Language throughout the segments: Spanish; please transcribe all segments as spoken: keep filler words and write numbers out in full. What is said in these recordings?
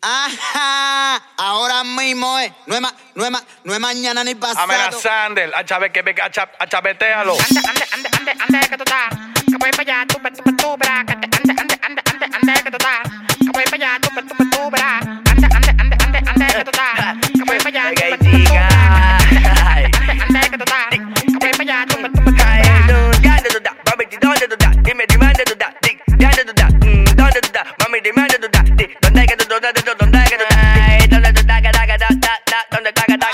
Ajá, ahora mismo es, no es, ma, no es, ma, no es mañana ni pasado. Amenazando, a chave que a, cha, a chavetealo. Ande, ande, ande, ande, ande, que tú estás. Que voy para allá, tú, tú, tú, verás. Que ande, ande, ande, ande, ande, que tú estás. Que voy para allá, tú, tú, tú, verás. Ande, ande, ande, ande, ande, que tú estás. Que voy para allá, tú, tú, tú, verás. Ande, ande, que tú estás. Que voy para allá, tú, tú, tú, verás. ¿Dónde tú estás? Mami, ¿dónde tú estás? Dime, dime, ¿dónde tú estás? ¿Dónde tú estás? ¿Dónde tú estás? Mami, dime, ¿dónde tú estás? ¿Dónde es que tú estás? ¿Dónde es que tú estás? ¿Dónde es que tú estás? ¿Dónde tú estás? ¿Dónde estás? ¿Dónde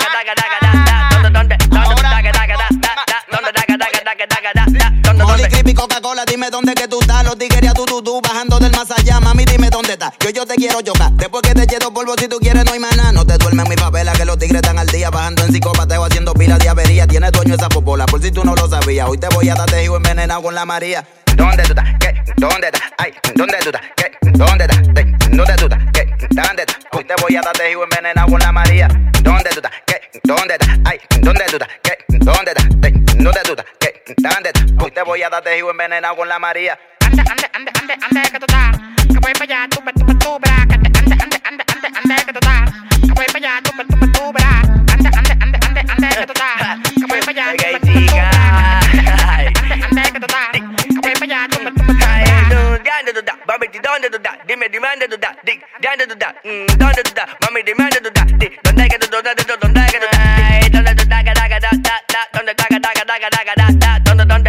Molly, Creepy, Coca-Cola, dime dónde que tú estás. Los tigres a tu tu tu bajando del más allá. Mami, dime dónde estás. Yo yo te quiero chocar. Después que te eche dos polvos, si tú quieres, no hay maná. No te duermes en mi favela, que los tigres están al día. Bajando en psicopateo, haciendo pila de avería. Tiene dueño esa popola, por si tú no lo sabías. Hoy te voy a dar tejido envenenado con la María. ¿Dónde tú estás? ¿Qué? ¿Dónde estás? Ay, ¿dónde tú estás? ¿Qué? ¿Dónde estás? ¿Dónde tú estás? ¿Qué? ¿Dónde estás? Hoy te voy a dar tejido envenenado con la María. ¿Dónde tú estás? ¿Qué? ¿Dónde estás? Ay, ¿dónde tú estás? ¿Qué? ¿Dónde estás? ¿Dónde tú estás? ¿Qué? ¿Dónde estás? Hoy te voy a dar tejido envenenado con la María. Ande, ande, ande, ande, ande, que tú estás. Que voy para allá, tú, tú, tú, verás. Que ande, ande, ande, ande, ande, que tú estás. Que voy para allá, tú, tú, tú, verás. Ande, ande, ande, ande, ande, que tú estás. Que voy para allá, tú, tú, tú, verás. Ande, ande, que tú estás. Que voy para allá, tú, tú, tú, verás. ¿Dónde tú estás? Mami, ¿dónde tú estás? Dime, dime, ¿dónde tú estás? ¿Dónde tú estás? ¿Dónde tú estás? Mami, dime, ¿dónde tú estás? ¿Dónde es que tú estás? ¿Dónde es que tú estás? ¿Dónde tú estás? ¿Dónde tú estás? ¿Dónde estás? ¿Dónde tú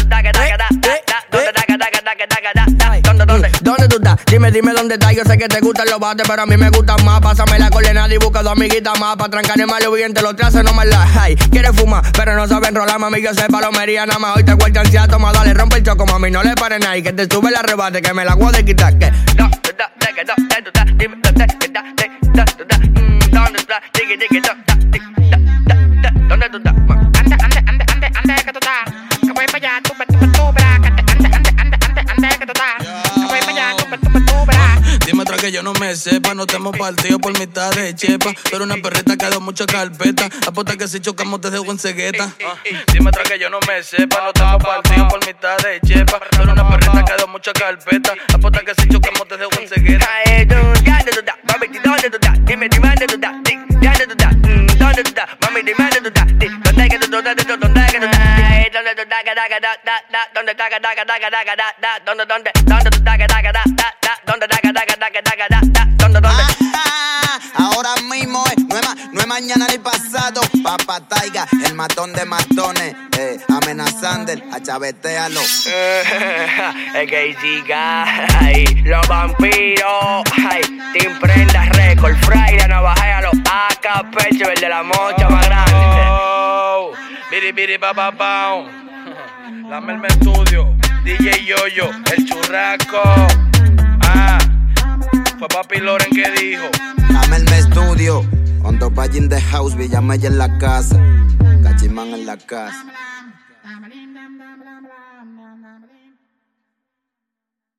estás? ¿Dónde tú estás? Dime, dime dónde estás. Yo sé que te gustan los bates, pero a mí me gustan más. Pásame la coordenada y busca dos amiguitas más. Pa' trancar el malo bien, los traces no me la hay. Quieres fumar, pero no saben rolar, mami. Yo sé palomería nada más. Hoy te cuelgan si toma, dale, rompe el choco, mami. No le pares nada y que te sube el arrebate, que me la voy a quitar. Que no, tú estás, que no, tú estás. Dime dónde estás, dónde tú estás. ¿Dónde tú estás? Digi, digi, ¿dónde tú estás? Ande, ande, ande, ande, ande, que tú estás. Que voy para allá, tú, tú, tú, verás. Que ande, ande, ande, ande, ande, que tú estás. Que voy para allá, tú, tú, tú, verás. Dime otra que yo no me sepa, no te hemos partido por mitad de chepa. Pero una perrita que ha dado mucha carpeta. Apuesta que si chocamos te dejo en cegueta. Uh, dime otra que yo no me sepa, no te hemos partido por mitad de chepa. Pero una perrita que ha dado mucha carpeta. Apuesta que si chocamos te dejo en cegueta. ¿Dónde tú estás? Mami, ¿dónde tú estás? Dime, dime, ¿dónde tú estás? ¿Dónde tú estás? ¿Dónde tú estás? Mami, dime, ¿dónde tú estás? ¿Dónde es que tú estás? ¿Dónde es que tú estás? ¿Dónde tú estás? ¿Dónde tú estás? ¿Dónde estás? ¿Dónde dónde? ¿Dónde tú estás? ¿Dónde ¿Dónde dónde? Ahora mismo es, no es, ma, no es mañana ni pasado. Papá Taiga, el matón de matones. Eh, amenazando, a chavetealo. Es que chica, ay, los vampiros, ay, Team Prenda Record, Friday, Navajero, A K Pecho, el de la mocha más grande. Oh, biri biri pa pa pa. La Melme Studio, D J Yoyo, el churrasco. Ah, fue Papi Loren que dijo. La Melme Studio, Hondo Pay in the house, Villamella en la casa, Cachimán en la casa.